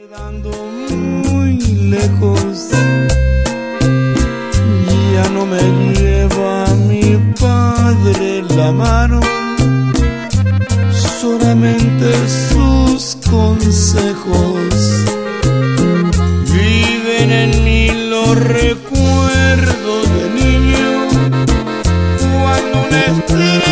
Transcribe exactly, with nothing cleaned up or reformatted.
Quedando muy lejos, ya no me lleva mi padre la mano, solamente sus consejos viven en mí los recuerdos de niño, cuando una estrella